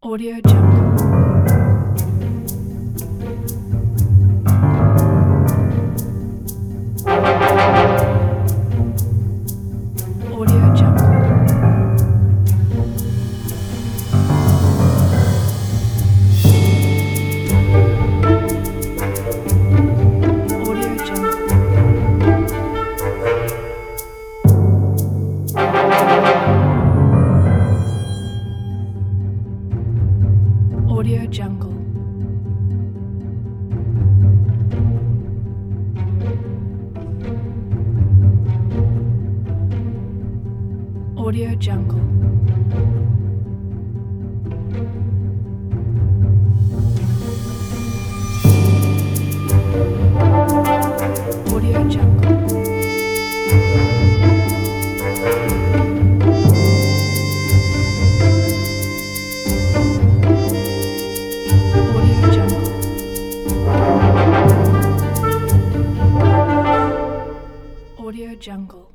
Audio Jungle. Audio Jungle. Audio Jungle. Audio Jungle. Audio Jungle. Audio Jungle. Audio Jungle. Audio Jungle.